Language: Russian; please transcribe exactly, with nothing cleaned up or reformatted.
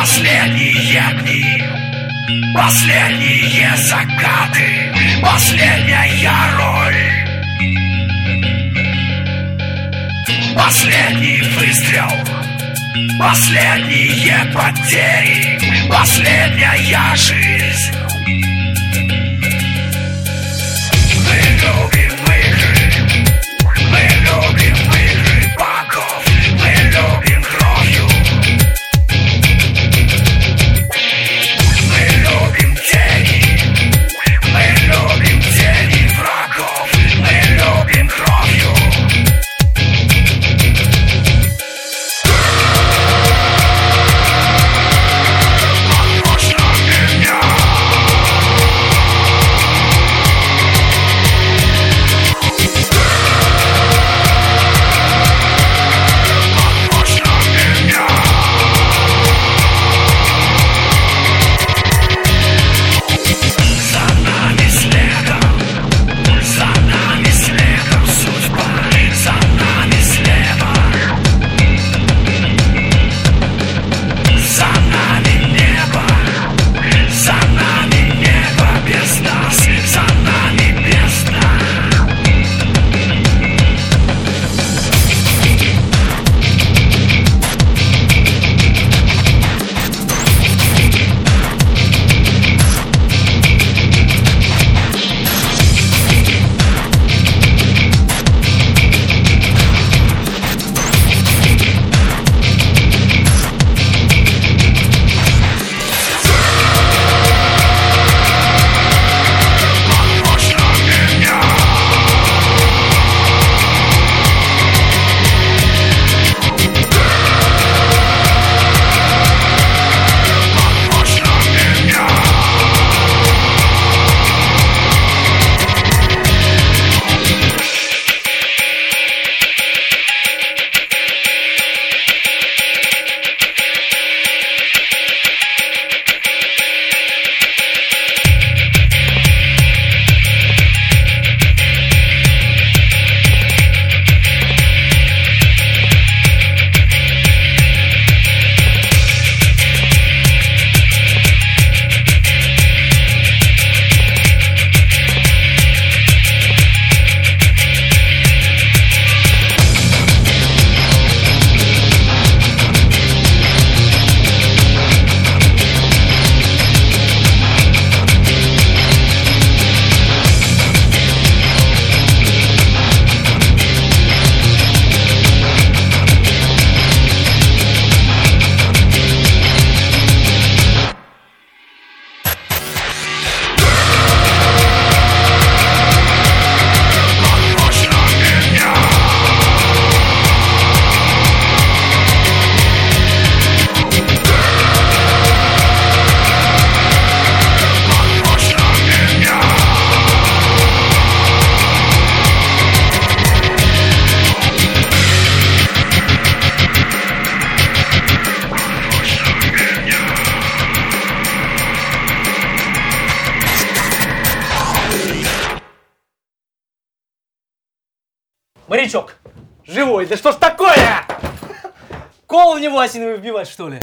Последние дни, последние закаты, последняя роль. Последний выстрел, последние потери, последняя жизнь. Мы любим игры, мы любим игры богов, мы любим кровью. Мы любим тени, мы любим тени врагов, мы любим кровью. Морячок, живой, да что ж такое? Кол в него осиновый вбивать, что ли?